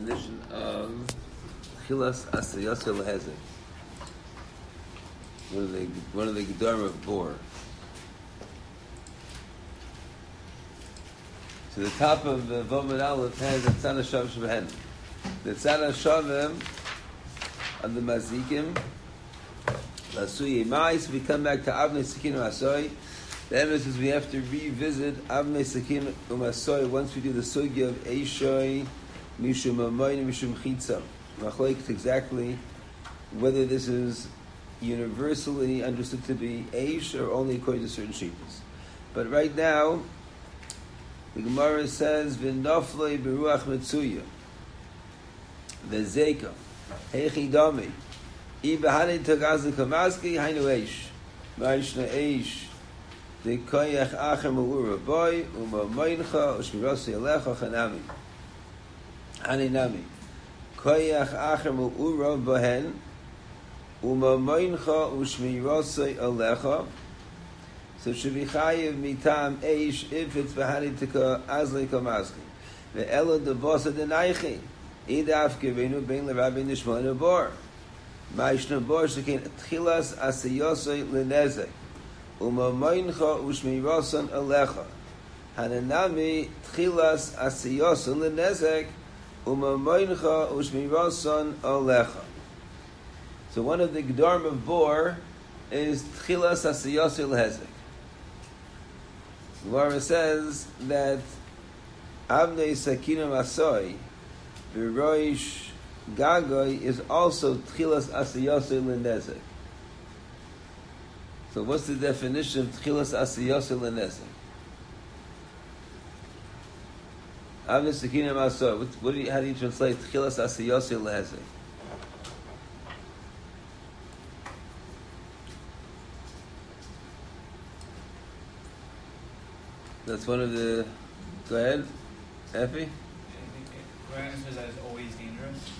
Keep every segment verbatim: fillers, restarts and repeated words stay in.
definition of Chilas Asayas Lehezek. One of the one of the Gedarim of Bor. So the top of the Vomit Aleph has a Tzana Shav Shebehen. The Tzana Shavim of the Mazikim. Lasuyi Mais. We come back to Avnei Sekin Umasoi. The emphasis is we have to revisit Avnei Sekin Umasoi once we do the sugya of Eishoi Mishum Amoyin Mishum Chitza. Machlokes exactly whether this is universally understood to be Eish or only according to certain shittas. But right now, the Gemara says V'noflei beruach metzuya V'zeka Heichi dami I behani tagazin kamaski hainu Eish Ma'ishna Eish the koyach acher ma'ura boy uma moincha ushmirasi alecha chanami hani nami koyach acher ma'ura bohen uma moincha ushmirasi alecha. So should be chayiv mitam eish if it's behani tika azli kamaski ve'ela devasa denaychi idaf kivenu bein l'rabbi nishmon abor ma'ishna bor shekin tchilas asiyosei l'nezek Uma moincha ushmirasan alecha. Hananami tchilas asiyosan lenezek. Uma moincha ushmirasan alecha. So one of the Gedarim of Bor is tchilas asiyosan lehezek. Gemara says that Avnei Sekin Umasoi v'roish gagoy is also tchilas asiyosan lenezek. So what's the definition of Tchilas Asiyos L'Nezek? Avnei Sekin Umasoi. What, what do you, how do you translate Tchilas Asiyos L'Nezek? That's one of the. Go ahead, Effie. Quran says that it's always dangerous.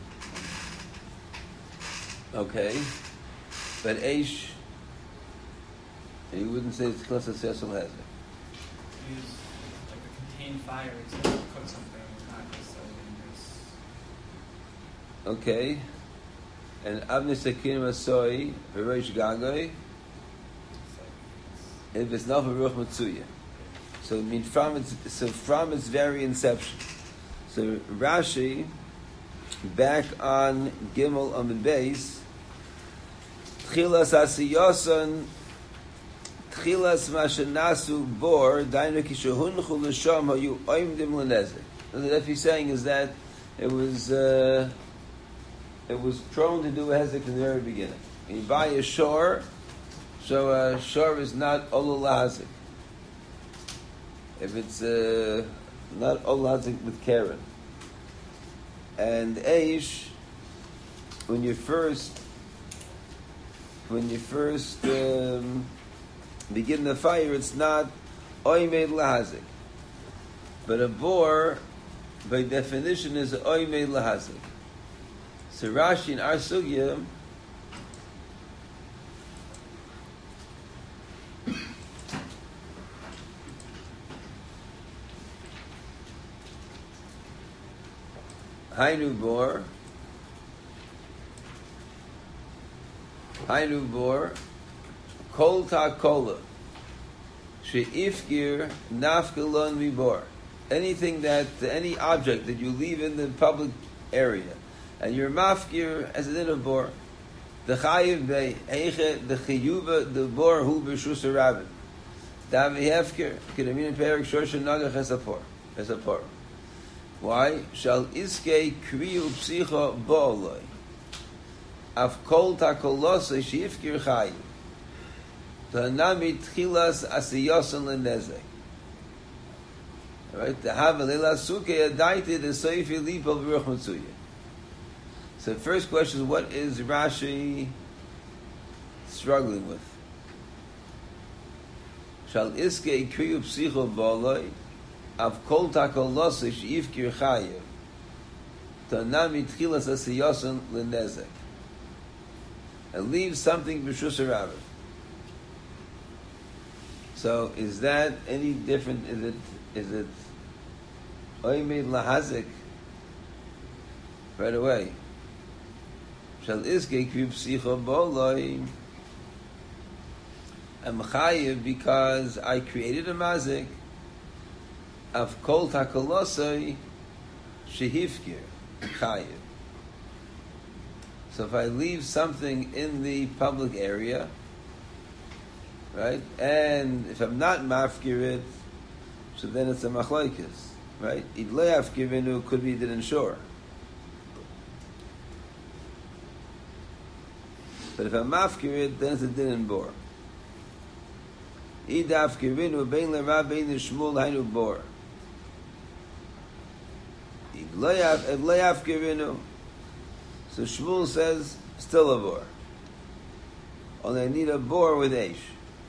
Okay, but Eish. And you wouldn't say it's Tchilas Asiyos L'Nezek. Use like a contained fire to cook something. It's not just so dangerous. Okay, and Avnei Sekin Umasoi v'roish gagoy. If it's not Ruach Matzuya. So I mean from its so from its very inception. So Rashi back on Gimel Amud Beis Tchilas Asiyosan Tchilas Mashenasu Bor Dainu Kishahunchu L'Sham Hayu Oimdim L'Nezek. So what he's saying is that it was uh, it was prone to do a hezek in the very beginning. When you buy a shore, so a shore is not olul lahazik. If it's uh, not olul lahazik with Karen. And Eish, when you first when you first um, begin the fire, it's not oimed lahazik. But a bor, by definition, is oimed lahazik. So Rashi in our sugya Hainu bor Hainu bor Kol ta kola She'ifgir nafkalon vibor. Anything that, any object that you leave in the public area and you're mafgir as an of bor, the chayiv be heiche the chiyuva the bor hu b'shus rabin davi hefker kedamin perik shoshen nagach esapor esapor. Why? Shall iske kriu psicha bo'oloi af kol takolosei she'ifgir chayiv Tanami tchilas asiyosan lenezek. Right? The havelela suke adaiti the soifi lipo v'ruch matzuya. So the first question is, what is Rashi struggling with? Shall iske kriu psicho b'oloi av kol takolosei she'ifkir chayev Tanami tchilas asiyosan lenezek. And leave something b'shus harav. So is that any different? Is it is it oimed lahazik right away. Shall iske kvi psicha boloi. I'm chayiv because I created a mazik of kol takolosai shehifkir chayiv. So if I leave something in the public area, right, and if I'm not mafkir it, so then it's a machlokes, right? Idlei afkirinu could be did insure. But if I'm mafkir it, then it's a din in bor. Idaf kirinu bein lerav bein l'shmul hainu bor. Idlei afkirinu. So Shmuel says, still a bor. Only I need a bor with Eish.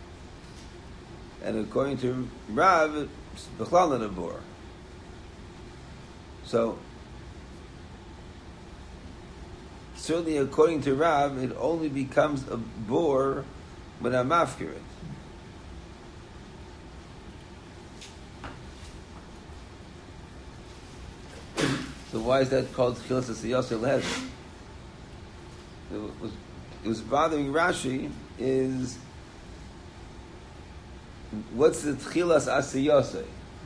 And according to Rav, it's B'chlal not a bor. So, certainly according to Rav, it only becomes a bor when I'm mafkir it. So why is that called Tchilas HaSiyos Lehezer? It was, it was bothering Rashi is what's the Tchilas Asiyosei?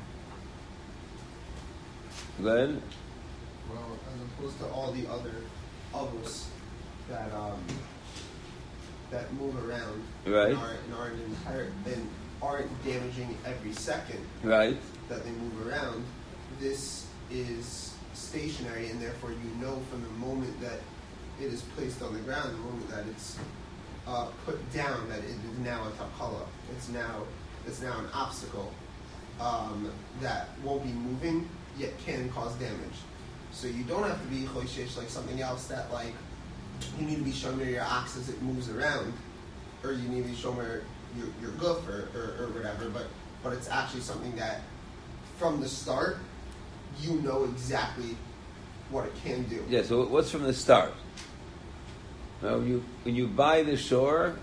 Go ahead. Well, as opposed to all the other avos that um, that move around, right, and aren't, and aren't entire and aren't damaging every second, right, that they move around. This is stationary, and therefore you know from the moment that it is placed on the ground, the moment that it's uh, put down, that it is now a takala. It's now it's now an obstacle um, that won't be moving, yet can cause damage. So you don't have to be choishesh like something else that like you need to be shomer your ox as it moves around, or you need to be shomer your your goof or, or, or whatever. But but it's actually something that from the start you know exactly what it can do. Yeah. So what's from the start? Now, when you when you buy the shore,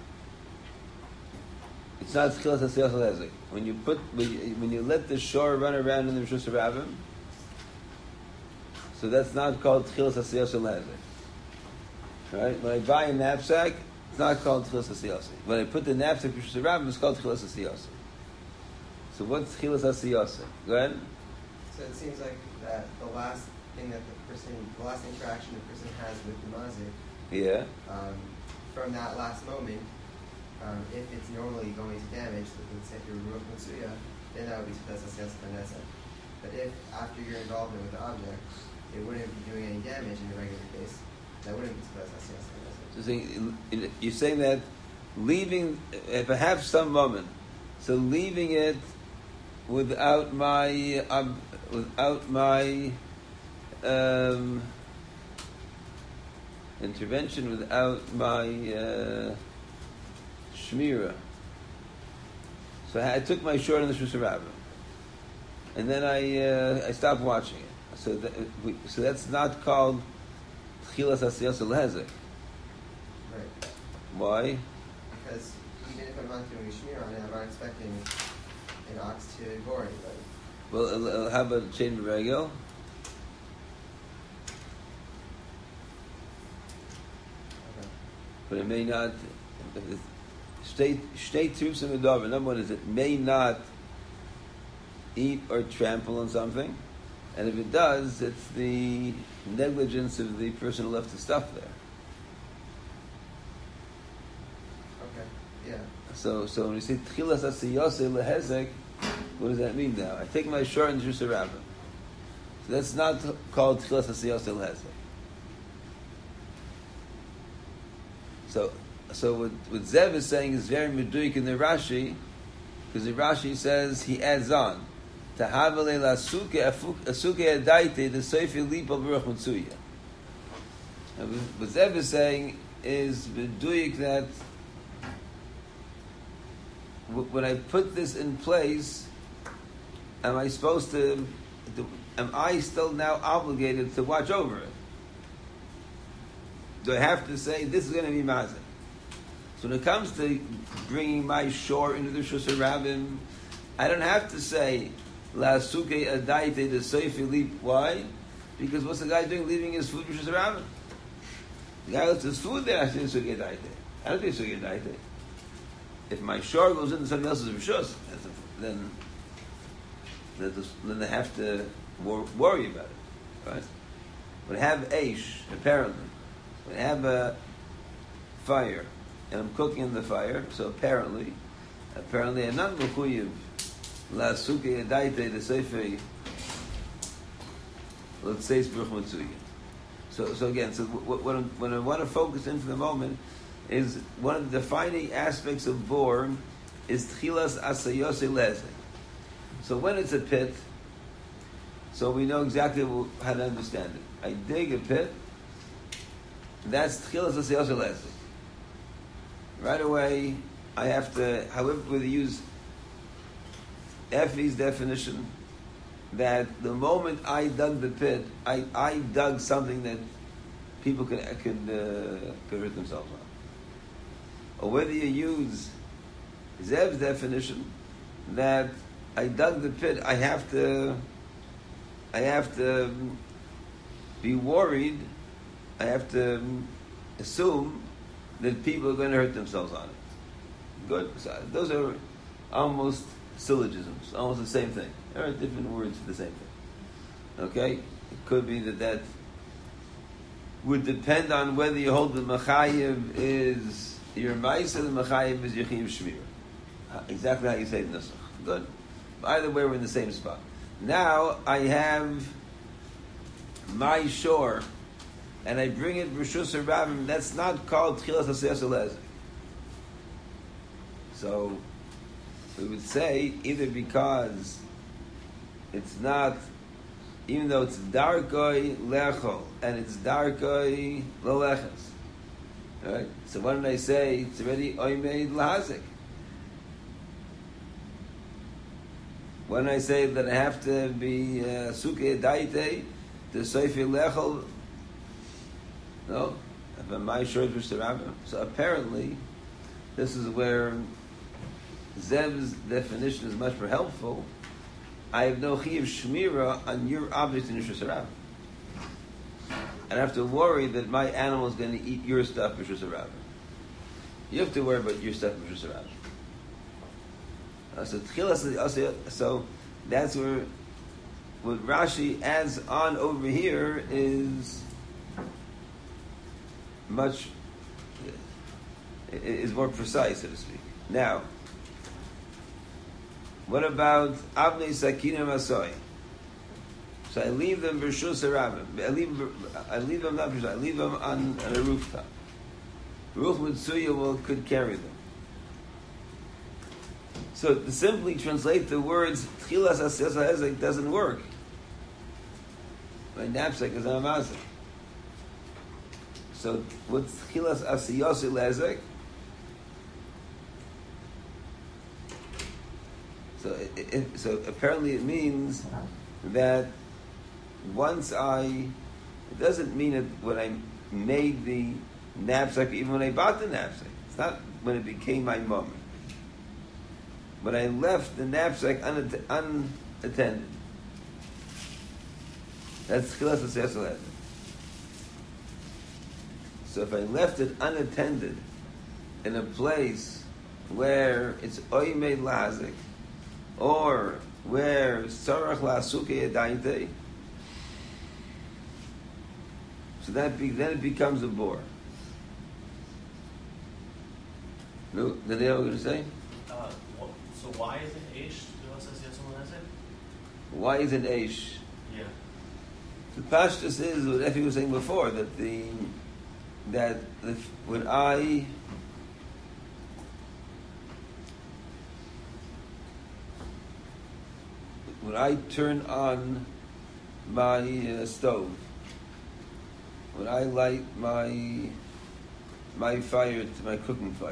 it's not Tchilas HaSiyos Lehezer. When you put when you, when you let the shore run around in the Rishus Rabbim, so that's not called Tchilas HaSiyos Lehezer. Right? When I buy a knapsack, it's not called Tchilas HaSiyos. When I put the knapsack in Rishus Rabbim, it's called Tchilas HaSiyos. So what's Tchilas HaSiyos? Go ahead. So it seems like that the last thing that the person, the last interaction the person has with the mazik, yeah. Um, from that last moment, um, if it's normally going to damage, so let's say if you're Ruach Mitsuya, then that would be Tchilas HaSiyos Lehezer. But if after your involvement with the object, it wouldn't be doing any damage in the regular case, that wouldn't be Tchilas HaSiyos Lehezer. So saying, you're saying that leaving, if I have some moment, so leaving it without my, um, without my um, intervention, without my uh, shmira. So I took my short in the Rishus Rabbim, and then I uh, I stopped watching it. So that, so that's not called Tchilas HaSiyos Lehezer. Right. Why? Because even if I'm not doing a shmir on it, I'm not expecting an ox to gore anybody. Well, uh, how about chain regel? Okay. But it may not. State state troops in the Dover. Number one is it may not eat or trample on something, and if it does, it's the negligence of the person who left the stuff there. Okay. Yeah. So, so when you say Tchilas HaSiyos Lehezer, what does that mean now? I take my short in Rishus Rabbim. So that's not called Tchilas HaSiyos Lehezer. So, so what, what Zev is saying is very meduik in the Rashi, because the Rashi says he adds on Tahavale la suke asuke adaite the soifi lipa b'ruch mitzuya. What Zev is saying is meduik that when I put this in place, am I supposed to, am I still now obligated to watch over it? Do I have to say, this is going to be mazik? So when it comes to bringing my shore into the Rishus Rabbim, I don't have to say, La suke adaite de soifi lip. Why? Because what's the guy doing leaving his food Rishus Rabbim? The guy lets his food there, I think Sugya Daite. I don't think Sugya Daite. If my shore goes into somebody else's Rishus, then, then they have to wor- worry about it. Right? When I have Aish, apparently, when I have a fire, and I'm cooking in the fire, so apparently, apparently I'm not mechuyev la Sugya Daite the Sefer. Let's say it's Baruch Matsuya. So, so again, so what, what, what I want to focus in for the moment is one of the defining aspects of bor is tchilas asayose lezek. So when it's a pit, so we know exactly how to understand it. I dig a pit. That's tchilas asayose lezek. Right away, I have to, however, whether you use Effie's definition, that the moment I dug the pit, I, I dug something that people could could, uh, could hurt themselves on. Or whether you use Zev's definition, that I dug the pit, I have to, I have to be worried, I have to assume that people are going to hurt themselves on it. Good. So those are almost syllogisms, almost the same thing. There are different words for the same thing. Okay? It could be that that would depend on whether you hold the Mechayiv is your Maisa, the Mechayiv is Yechim Shmir. Exactly how you say the Nusach. Good. Either way, we're in the same spot. Now, I have my shore, and I bring it Rishus Rabbim, that's not called Tchilas Asayas Elezek. So, we would say, either because it's not, even though it's darkoi lechol and it's darkoi lo leches. Right? So what did I say? It's already oimeid lahazik. When I say that I have to be suke daite to soifi lechol, no, if I'm my short for Sarabim. So apparently, this is where Zev's definition is much more helpful. I have no chiyuv shmira on your object in Rishus Harabim. And I have to worry that my animal is going to eat your stuff in Rishus Harabim. You have to worry about your stuff in Rishus Harabim. Uh, so, tchilas, so that's where what Rashi adds on over here is much is more precise, so to speak. Now, what about Avnei Sakina Masoi? So I leave them Rishus Harabim. I leave, I leave them not I leave them on, on a rooftop. Ruch Mitsuya will could carry them. So to simply translate the words Tchilas Asiyas HaEzek doesn't work. My knapsack is on a mazik. So what's Tchilas Asiyas HaEzek? So, it, it, so apparently it means that once I, it doesn't mean that when I made the knapsack, even when I bought the knapsack, it's not when it became my moment. When I left the knapsack unatt- unattended, that's Tchilas Asiyas HaEzek. So if I left it unattended in a place where it's Oymei Lazik, or where Sarach La'asuke Yadainte, so that be, then it becomes a bore. No, did they all going to say? Uh, so why is it Aish? Why is it Aish? Yeah. The Pashtus is what Effie was saying before, that the that the, when I when I turn on my uh, stove, when I light my my fire to my cooking fire,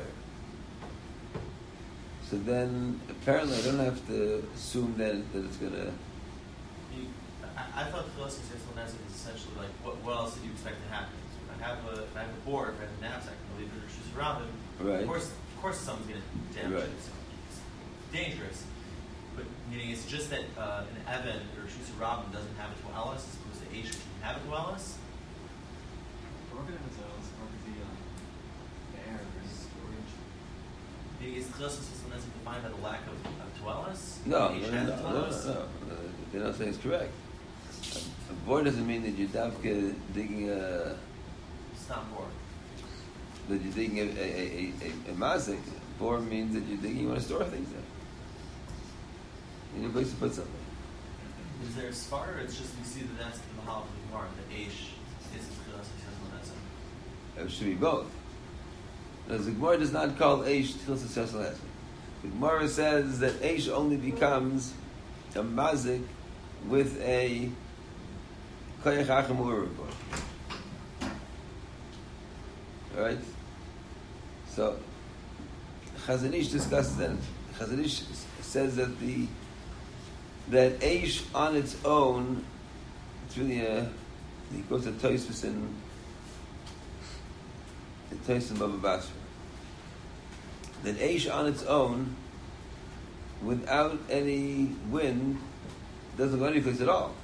so then apparently I don't have to assume that that it's gonna. You, I, I thought philosophy is essentially like what, what else did you expect to happen? So if I have a if I have a board, if I have a knapsack, I leave it in Rishus Harabim. Right. Of course, of course, someone's gonna damage Right. it. So it's dangerous. But meaning it's just that uh, an Evan or Rishus Harabim doesn't have a Toalis as opposed to the Aish have a dwellis? Maybe is Tchilas Yisrael Nezek defined by the lack of, of dwellis? No, Aish no, has no, no, dwellis? no, no. They're not saying it's correct. A bore doesn't mean that you're davka digging a It's not more. that you're digging a a a, a, a mazik. Bore means that you're digging. You want to store things there. You need a place to put something. Is there a spar, or it's just we see that that's the Mahal of the Gemara, the Aish is Tchilas Yisrael Nezek? It should be both. Because the Gemara does not call Eish Tchilas Yisrael Nezek. The Gemara says that Eish only becomes a mazik with a koyach achim urubor. Alright? So, Chazon Ish discusses that. Chazon Ish says that the that Eish on its own, it's really a, he goes to Tosfos in the Tosfos in Baba Basra. That Eish on its own, without any wind, doesn't go anyplace at all.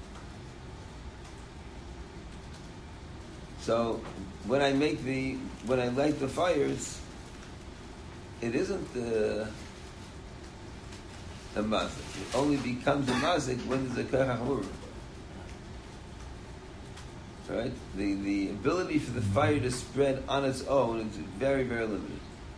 So when I make the when I light the fires, it isn't the a mazik. It only becomes a mazik when there's a koyach hamur. Right? The the ability for the fire to spread on its own is very very limited.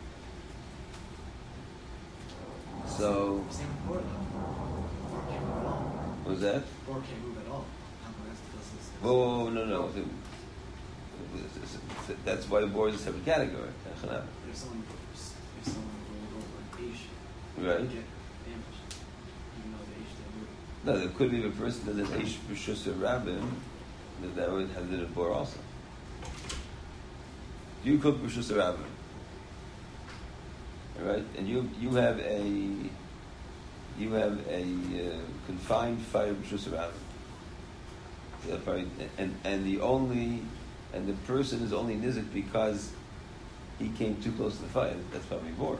So Same with Bor, though. Bor can't move at all. what was that? Bor can't move at all. Unless this is- Whoa, whoa, whoa, no, no. That's why the board is a separate category. If someone, if someone rolled over an Aish, Right. they get damaged. Even though the Aish didn't move. No, there could be a person that is Eish B'Shus Rabbim, that that would have the bor also. You cook B'Shus Rabbim, all right, and you you have a you have a uh, confined fire B'Shus Rabbim, and and the only and the person is only nizik because he came too close to the fire. That's probably bor.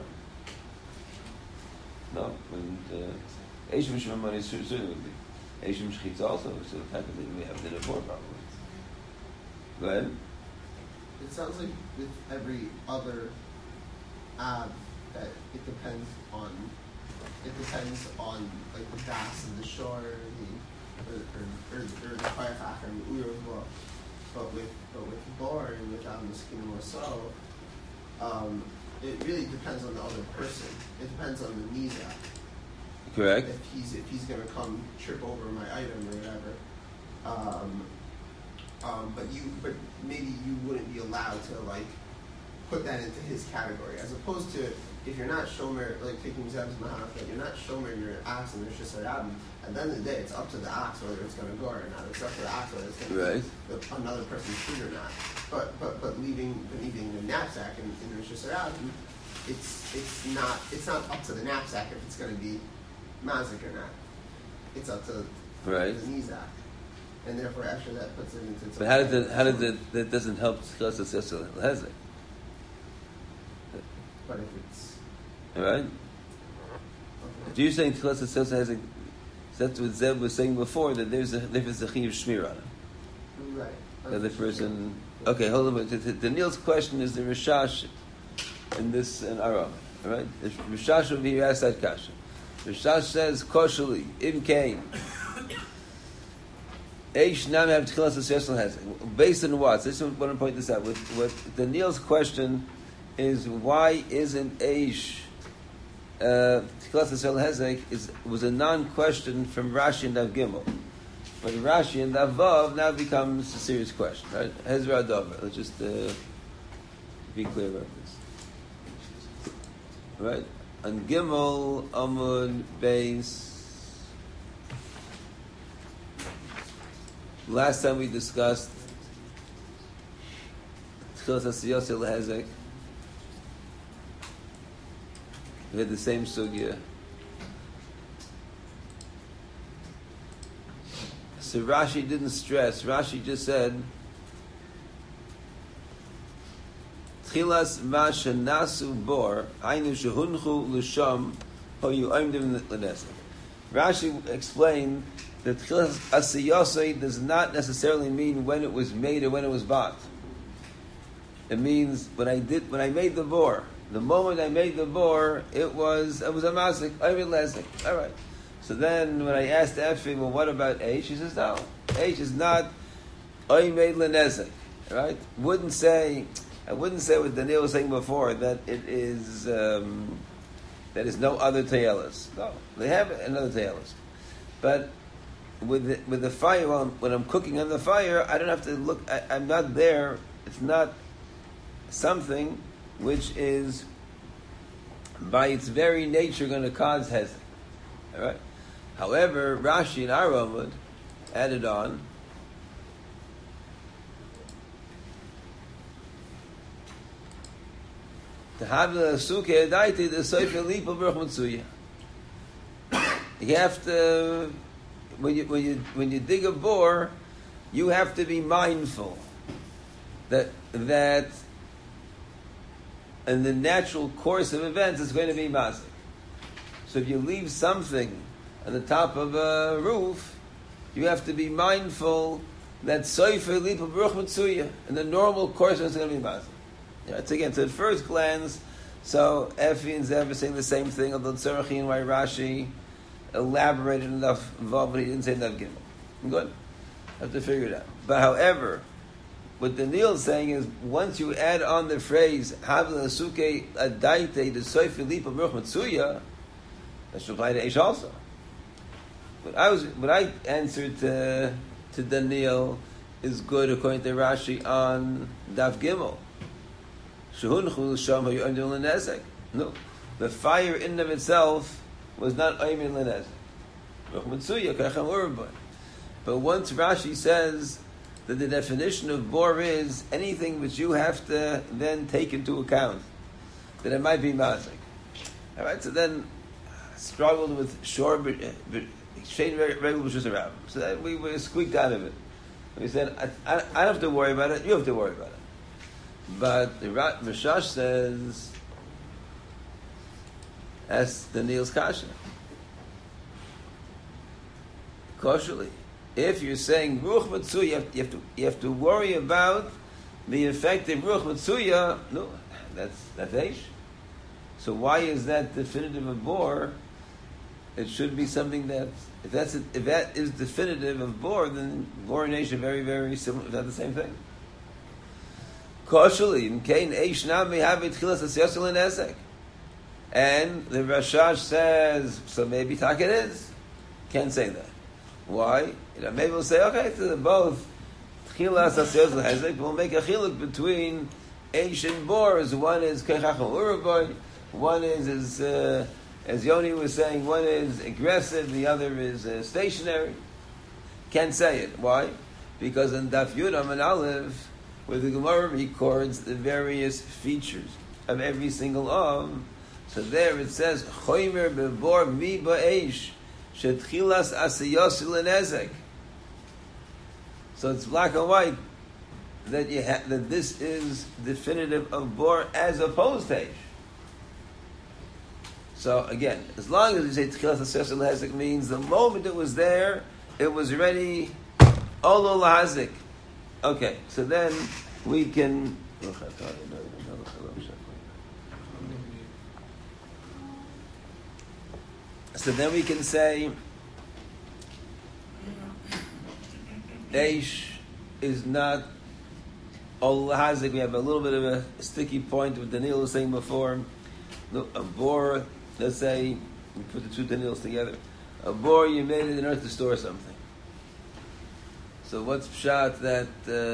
No, when Eish Mishmah money certainly would be. Eish Mishchitz also, so technically we have dinner bor probably. Go ahead. It sounds like with every other ab that it depends on it depends on like the das of the shore, the or or, or, or the firefach and the ur as well. But with but with bor and with Adam Skin or so, um, it really depends on the other person. It depends on the nizak. Correct. If he's if he's gonna come trip over my item or whatever. Um, um, but you but maybe you wouldn't be allowed to like put that into his category as opposed to if you're not shomer like taking Zeb's Mahaf, that you're not shomer your axe and there's just a rabbi. At the end of the day, it's up to the axe whether it's going to go or not. It's up to the axe whether it's going Right. to the, another person's food or not. But but but leaving but leaving the knapsack and, and there's just a rabbi, it's it's not it's not up to the knapsack if it's going to be mazik or not. It's up to Right. the nizak, and therefore after that puts it into. its But how own did that, how did category. that, that doesn't help Tchilas Yisrael Hezek? But if it's All right? okay. Do you saying Tchilas Yisrael Hezek? That's what Zeb was saying before, that there's a there's a chiyuv shmir on it. Right. The other person. Okay, hold on. The, the, the Neil's question is the Rishash in this in Aram. All right, the Rishash over here asked that kasha. Rishash says koshali im kain. Eish nam have tchilas yisrael hezek. Based on what? So I just want to point this out. With what the Neil's question is, why isn't Eish uh, tchilas yisrael hezek is was a non-question from Rashi and Dav Gimel. But Rashi and Vav now becomes a serious question, right? Hezra Dover. Let's just uh, be clear about this. Right? On Gimel, Amud, Beis. Last time we discussed Tchilas HaSiyos El Hezek. We had the same sugya. So Rashi didn't stress. Rashi just said, "Tchilas ma shenasu bor, ainu shehunchu l'sham, ho yu oimdim l'nesek." Rashi explained the Tchilas Asiyosei does not necessarily mean when it was made or when it was bought. It means when I did, when I made the bor. The moment I made the bor, it was it was a mazik, Aymin Lezik. All right. So then, when I asked Efi, well, what about H? He says, no, H is not Aymin Lenezik. Right? Wouldn't say, I wouldn't say what Daniel was saying before that it is um, that is no other teyelas. No, they have another teyelas, but with the, with the fire, when I'm, when I'm cooking on the fire, I don't have to look. I, I'm not there. It's not something which is by its very nature going to cause hezek. All right. However, Rashi and Aramud added on to have the suke daiti the soifer lipa bruch mitzuya. You have to when you when you when you dig a bore, you have to be mindful that that in the natural course of events it's going to be mazik. So if you leave something on the top of a roof, you have to be mindful that soifer lipa bruch mitzuya. In the normal course it's going to be mazik. Yeah, it's again, to the first glance, so Efi and Zev are saying the same thing, although Tzarachi and Rashi elaborated enough Vav, but he didn't say enough Gimel. Good. Have to figure it out. But however, what Daniel is saying is, once you add on the phrase, Havla Suke Adaite, the Soifi Lipa Bruch Matsuya, that should apply to Eish also. What I was, what I answered to, to Daniel is good according to Rashi on Daf Gimel. No, the fire in and of itself was not Aymin Lenezek. But once Rashi says that the definition of bor is anything which you have to then take into account, that it might be mazik. All right, so then struggled with shor Shane regular b'shus around. So then we were squeaked out of it. We said, I, I, I don't have to worry about it. You have to worry about it. But the Rashash says, as Daniel's kasha, kosherly. If you're saying ruach matzuya, you have, you have to you have to worry about the effective ruach matzuya. No, that's that's eish. So why is that definitive of bor? It should be something that if that's a, if that is definitive of bor, then bor and eish are very very similar. Is that the same thing? Kosherly, in Kain Eish Nami have it Chilas Asiyosel and Ezek. And the Rashash says, so maybe Tak it is. Can't say that. Why? You know, maybe we'll say, okay, so both Chilas Asiyosel and Ezek, we'll make a chiluk between Eish and Bor. One is Kechach and Uraboy, one is, is uh, as Yoni was saying, one is aggressive, the other is uh, stationary. Can't say it. Why? Because in Daf Yudam and Aleph, where the Gemara records the various features of every single Om. So there it says, Choymer bebor mi ba'esh, shetchilas asiyos l'nezek. So it's black and white that you ha- that this is definitive of bor as opposed to eish. So again, as long as you say tchilas asiyos l'nezek means the moment it was there, it was ready, olo lahazik. Okay, so then we can. So then we can say, Eish is not all hazik. We have a little bit of a sticky point with Daniel was saying before. A bor, let's say, we put the two Daniels together. A bor, you made it in order to store something. So what's pshat that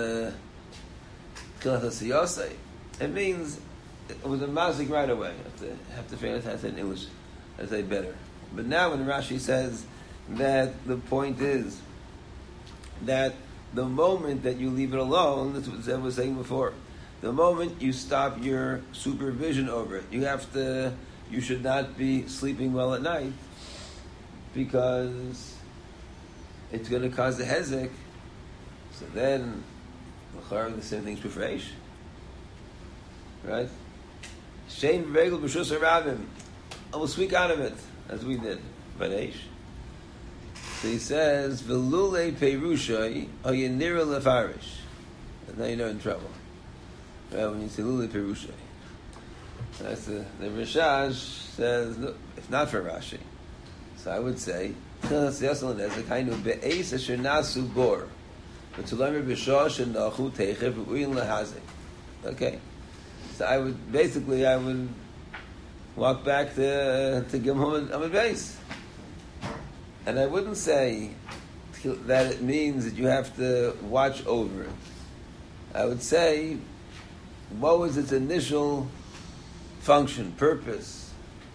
Chilas Asiyosei? It means it was a mazik right away. I have to, have to figure out how to say it in English. I say better. But now when Rashi says that the point is that the moment that you leave it alone, that's what Zev was saying before, the moment you stop your supervision over it, you have to, you should not be sleeping well at night because it's going to cause a hezek. So then, the same thing's true for Eish. Right? Shein v'regel b'shus harabim. I will squeak out of it, as we did. But Eish. So he says, "Velule perushai hayenira lefarish." And now you're in trouble. Right, when you say lule perushai, that's the the Rishash says, "Look, if not for Rashi, so I would say as a kind of be'es asher nasu bor, but to learn b'shosh and nachu teichev u'in lehazik." Okay, so I would basically I would walk back to to Gimel Amud Beis. And I wouldn't say that it means that you have to watch over it. I would say, what was its initial function, purpose?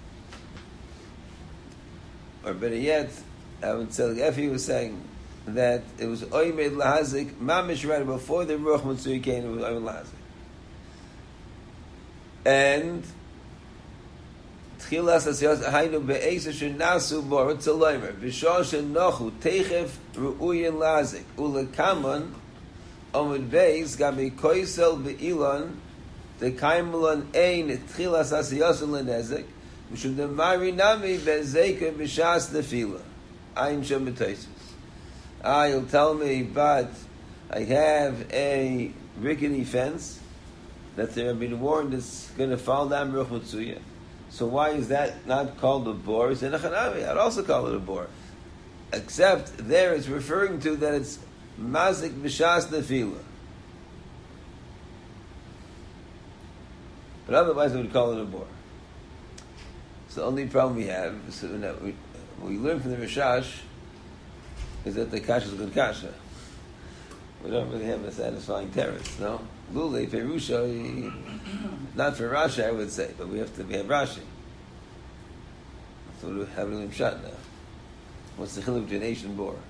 Or better yet, I would say, like Effie was saying, that it was Oymed Lahazik, Mamish right before the Ruach Matsui came, it was Oymed Lahazik. And Tchilas Asiyas Hainu Be'esa Shenasu Bor Tzaloimer V'shor Shenochu Teichef Ru'uyin Lazik Ulekaman Omid Beis Gabi Koisel Be'ilon Dekaimelon Ein Tchilas Asiyas Lenezek Mishum Demari Nami Be'zeker B'shas Nefila Ein Shem B'Toisus. Ah, you'll tell me, but I have a rickety fence that they have been warned is going to fall down Ruach Matsuyah. So why is that not called a bor? It's in a Chanavi. I'd also call it a bor. Except there it's referring to that it's mazik b'shas nefila. But otherwise I would call it a bor. So the only problem we have, so that we, what we learn from the Rishash is that the kasha is a good kasha. We don't really have a satisfying teretz, no? Lule, Perusha, not for Rashi, I would say, but we have to we have Rashi. So we have a shot now. What's the chiluk between Eish and Bor?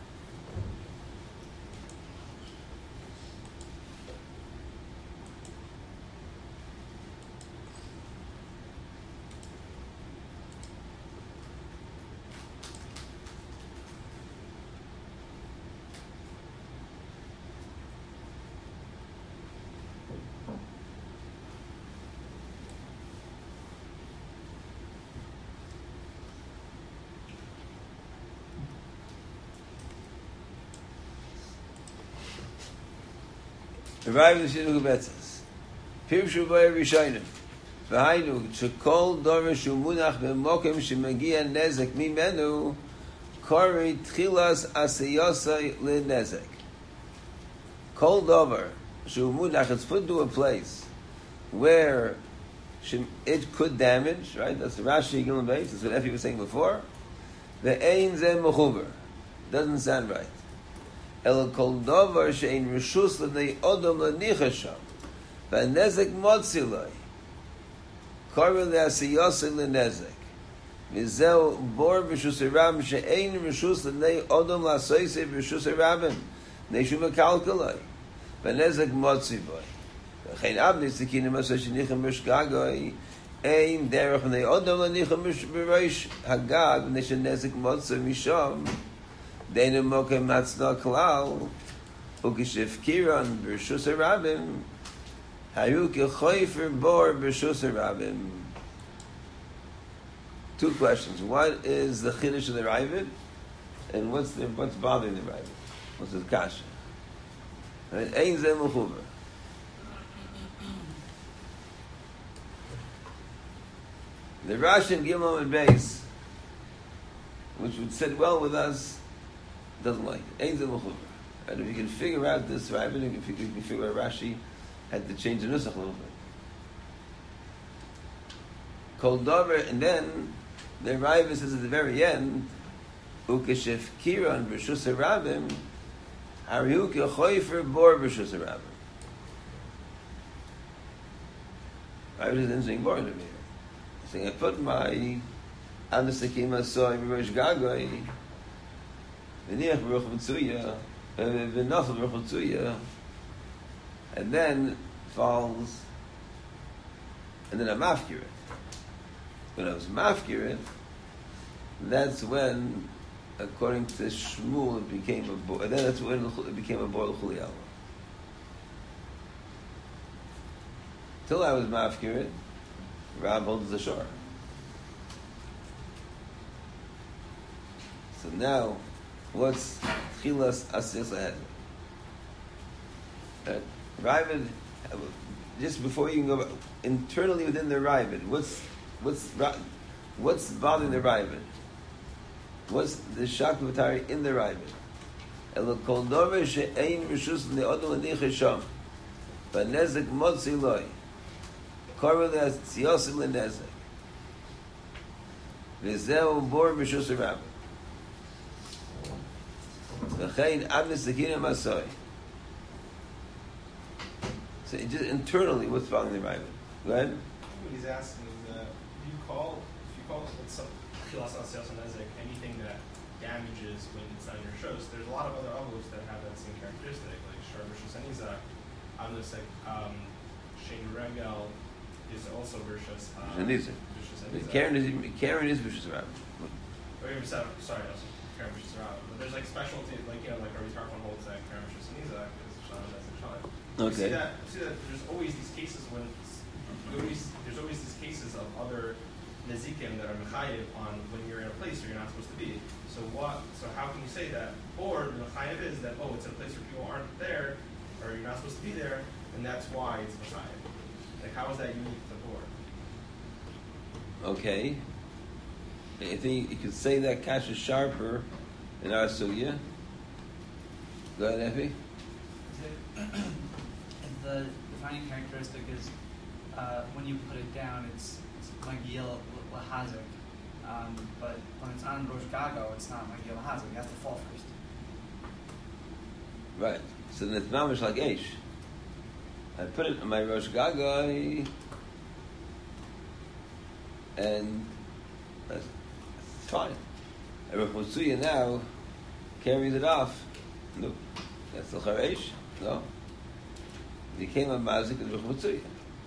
Revive the Shinu Betzes. Pirshu Boyer Rishonim. V'hainu, Shekol Dorish Umunach B'mokim Shemagia Nezek Mimenu Kori Tchilas Asiyosai L'Nezek. Kol Dover Shumunach, it's put to a place where it could damage, right? That's the Rashi Gilum Beis, that's what Effie was saying before. The Ein Zeh Mechuber. Doesn't sound right. El kol davar she'ein rishus l'nei odom l'nicha sham v'nezek motzi loi korah le'asiyosei l'nezek v'zeu bor b'shus harabim she'ein rishus l'nei odom l'asosei b'shus harabim neishu mekalkel loi v'nezek motzi boi v'chein abnis tikinim asay shenichim b'shgagoi ein derech l'nei odom l'nicha b'rosh hagag v'neishu nezek motzi misham Deinu mokem matzna klal, ukishif kiran b'rshus harabim, hayu kechoifer bor b'rshus harabim. Two questions. What is the chiddush of the Ravid, and what's the what's bothering the Ravid? What's the kasha? Ein zeh mechuber. The Rashi in Gimel and Beis, which would sit well with us, doesn't like it. Ein zeh mechuber. And if you can figure out this Ravid, if you can figure out Rashi had to change the nusach a little bit. Kol davar, and then the Ravid says at the very end, ukeshef kiran b'rshus harabim, harihu kechoifer bor b'rshus harabim. Ravid is an interesting word to me. He's saying, I put my anasakim asoy b'rosh gagoi, v'niach b'roch v'tzuya, v'nafel b'roch v'tzuya, and then falls, and then I'm mafkir it. When I was mafkir it, that's when, according to Shmuel, it became a boy. Then that's when it became a boy l'chuliyah. Till I was mafkir it, Rab holds the shore. So now, what's Tchilas Asiyas Lahezek? Right? Ravid, just before you can go internally within the Ravid, what's what's what's bothering the Ravid? What's the Shak Vatari in the Ravid? Elo kol dover she'ein rishus le'odom l'nichei sham, v'nezek motzi loy, korel le'atziyosim le'nezek, v'zeu bor rishus rabbi, v'chein abnis l'kinim asoy. So it just internally, what's bothering the Ravid? Go ahead. What he's asking is, uh, do you call, if you call it some chilas asiyas nezek, anything that damages when it's on your shows, there's a lot of other avos that have that same characteristic, like Shor Rishus Aniza, I'm just like, um, Shein Regel is also Rishus Aniza. Aniza. Karen is, Karen is Rishus Rabbi. Or even, sorry, also Karen Rishus Rabbi. But there's like specialty, like, you know, like Rabbi Tarfon holds that Karen Rishus Aniza is Shana Nezek Shana. Okay. You see that, you see that there's always these cases when it's, always, there's always these cases of other nezikim that are mechayev on when you're in a place where you're not supposed to be. So what? So how can you say that? Or the mechayev is that, oh, it's in a place where people aren't there, or you're not supposed to be there, and that's why it's mechayev. Like, how is that unique to the board? Okay. I think you could say that Kash is sharper in our sugya. Go ahead, Effie. The defining characteristic is uh, when you put it down, it's it's magil lahazik, um, but when it's on Rosh Gago, it's not magil lahazik. It has to fall first. Right. So then it's mamish like Eish. I put it in my Rosh Gago, and that's, that's fine. And Rav Mutsuya now carries it off. No, that's the Eish. No. Became a mazik of Rav Mutsuya.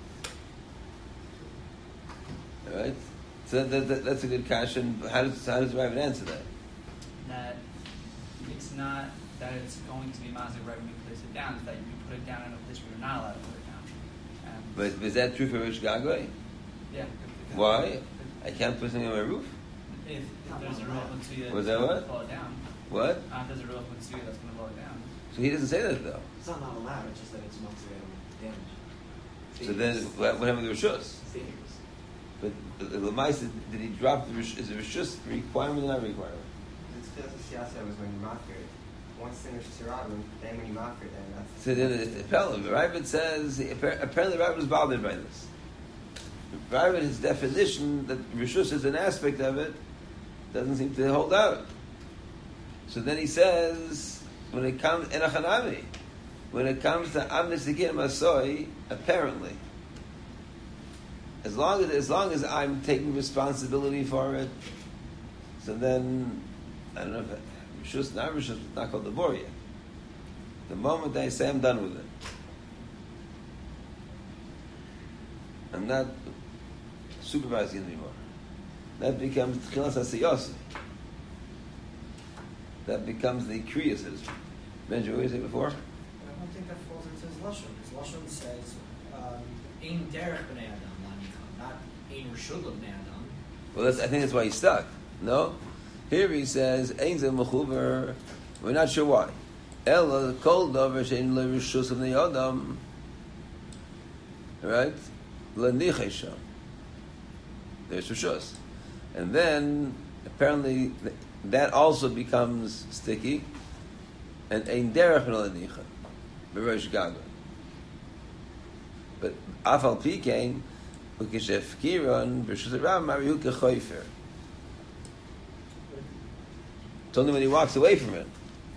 All right. So that, that, that's a good question. How does how does Ravid answer that? That it's not that it's going to be mazik right when you place it down. It's that you put it down in a place where you're not allowed to put it down. And But is that true for Rosh Gagoi? yeah. Why? I can't put something on my roof? If, if there's a real Mitsuya Was that's that going what? to fall down. What? Uh, if there's a real Mitsuya that's going to fall down. So he doesn't say that though. It's not not allowed, it's just that it's not damage. So then, what what happened to the Rishus? It's dangerous. But the Lamaisa, did he drop the Rishus? Is the Rishus requirement or not requirement? It's just the siyasa was when you mafir it. Once in Rishus Rabin, then when you mafir it, then that's. So then it's Pelham. Ravid says, apparently Ravid was bothered by this. Ravid, his definition that Rishus is an aspect of it, doesn't seem to hold out. So then he says, when it comes, Enachanami, when it comes to Amnis Dikin Masoi, apparently, as long as as long as I'm taking responsibility for it, so then I don't know if Rishus, not Rishus, not called the bor yet. The moment I say I'm done with it, I'm not supervising it anymore. That becomes Tchilas HaSiyasi. That becomes the Kriya, so to speak. Benjamin, what did you say before? I don't think that falls into his lashon. His lashon says, "Ein derech b'nei adam lanicham," not "ein reshut b'nei adam." Well, that's, I think that's why he's stuck. No? Here he says, Ein ze mechuver, we're not sure why. Ela kol davar she'en lo rishus b'nei adam. Right? L'nichei sham. There's rishus. And then, apparently, that also becomes sticky. And ein derech l'nicha. B'rosh gaga. But afal pikein, ukeshefkiron, b'rishus ha'ram, marihu kechoifer. It's only when he walks away from it.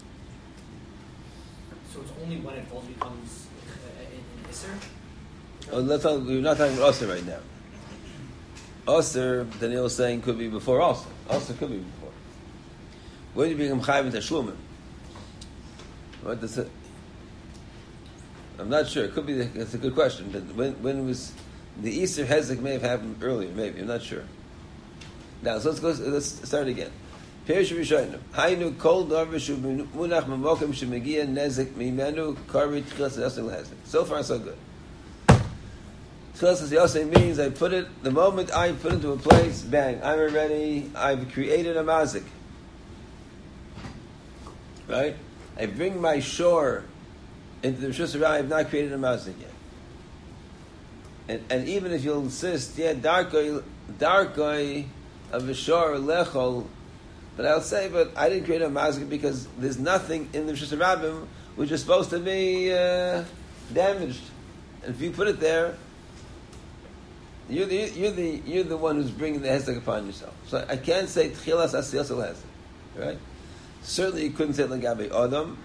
So it's only when it falls becomes uh, in, in Isser? Oh, let's not, we're not talking about Osir right now. Osir, Daniel is saying, could be before also. Osir could be before. When do you become Chayiv into Shlumim? What does it? I'm not sure. It could be. That's a good question. But when when was the Easter Hezek may have happened earlier? Maybe I'm not sure. Now so let's go. Let's start again. Perish Rishonim. Hainu kol davar shu munach memokim shemegia nezek mimenu karvi tchilas yasei lehezek. So far so good. Tchilas yasei means I put it the moment I put it into a place. Bang! I'm already. I've created a mazik. right? I bring my shore into the Rishus Harabim, I have not created a mazik yet. And, and even if you'll insist, yeah, darkoi, darkoi of a shore lechol, but I'll say, but I didn't create a mazik because there's nothing in the Rishus Harabim which is supposed to be uh, damaged. And if you put it there, you're the you're the you're the one who's bringing the hezek upon yourself. So I can't say tchilas asiyas al hezek, right? Certainly, you couldn't say legabe adam.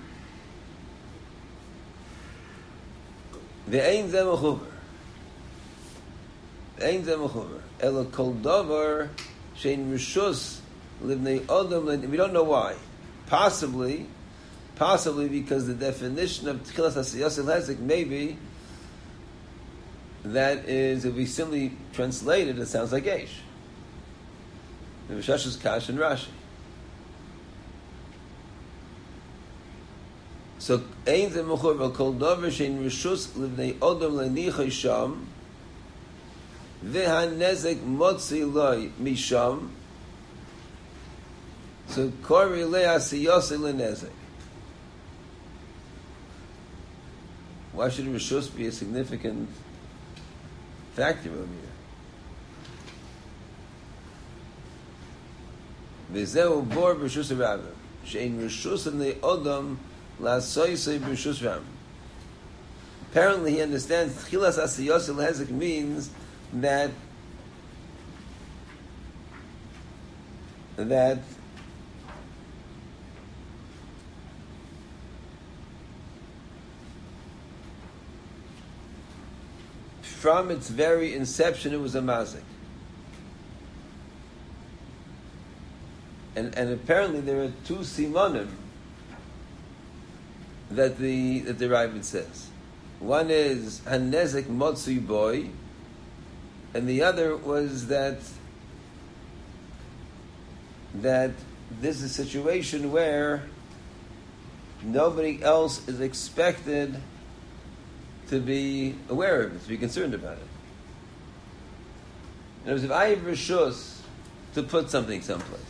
The ein zeh mechuver. The ein zeh mechuver. Elo kol davar shein rishus livnei adam. We don't know why. Possibly, possibly because the definition of tchilas asiyas al hezek maybe. That is, if we simply translate it, it sounds like Eish. The Rishash's Kash and Rashi. So, Ein Zeh Mechuver Kol Dover Shein Rishus Livnei Odom Leinichai Sham V'hanezek Motzi Loi Misham. So, Kori Le'asiyose Le'nezek. Why should Rishus be a significant factor over here? V'zeu bor b'rishus Harabim she'ein rishus l'nei odom la'asoisei b'rishus Harabim. Apparently, he understands tchilas asiyos l'hezek means that that from its very inception, it was a mazik. And and apparently there are two simonim that the that the Ravid says. One is hanezek motzi boy, and the other was that that this is a situation where nobody else is expected to be aware of it, to be concerned about it. In other words, if I have rishus to put something someplace,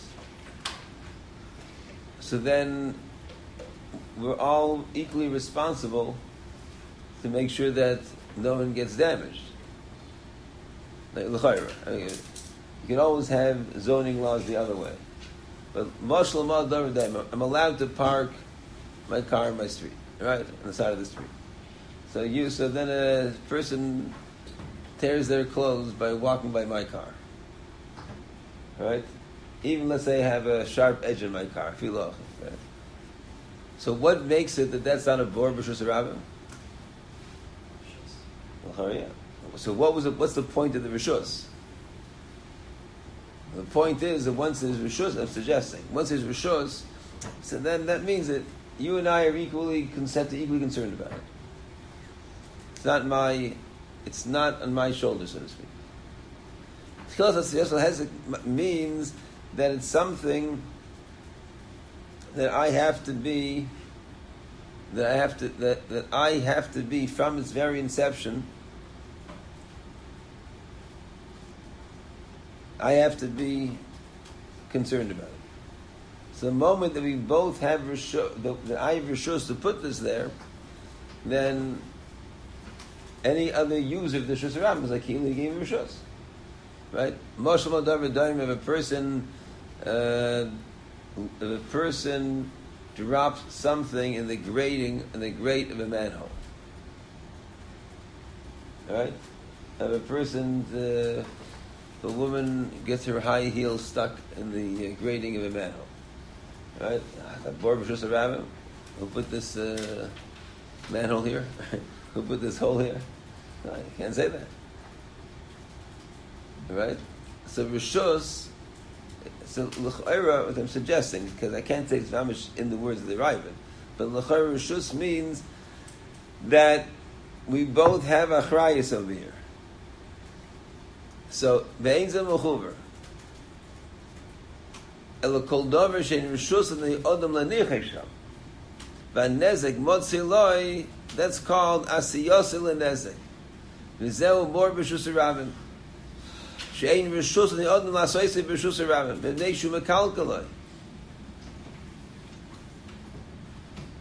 so then we're all equally responsible to make sure that no one gets damaged. Like l'chayra, I mean, you can always have zoning laws the other way, but mashal ma davar daim, I'm allowed to park my car in my street, right, on the side of the street. So you, so then a person tears their clothes by walking by my car, right? Even let's say I have a sharp edge in my car, filoch, right? So what makes it that that's not a bor b'rishus Harabim? So what was it, what's the point of the rishus? The point is that once there's rishus, I'm suggesting, once there's rishus, so then that means that you and I are equally concept, equally concerned about it. It's not my, it's not on my shoulders, so to speak. Tchilas HaSiyos HaHezek means that it's something that I have to be, that I have to, that, that I have to be from its very inception. I have to be concerned about it. So the moment that we both have rishus, that I have rishus to put this there, then any other user of the Rishus Harabim is like he only gave rishus, right? Moshel Madavar Daim, if a person, uh, if a person drops something in the grating, in the grate of a manhole, right? If a person, uh, a woman gets her high heel stuck in the uh, grating of a manhole, right? That bor b'rishus Harabim, who put this uh, manhole here? Who put this hole here? No, you can't say that. Right? So Rishus, so L'chayra, what I'm suggesting, because I can't say it's vamish in the words of the Ravid, but L'chayra Rishus means that we both have achrayus over here. So, Ve'ein Zeh Mechuver, Elo kol dover shein Rishus and the Odom Lanichei Sham, V'hanezek motzi loi, that's called asiyos l'nezek. V'zeu bor b'rishus Harabim. She'ein rishus l'odom la'asoisei b'rishus Harabim. V'nei shu mekalkaloi.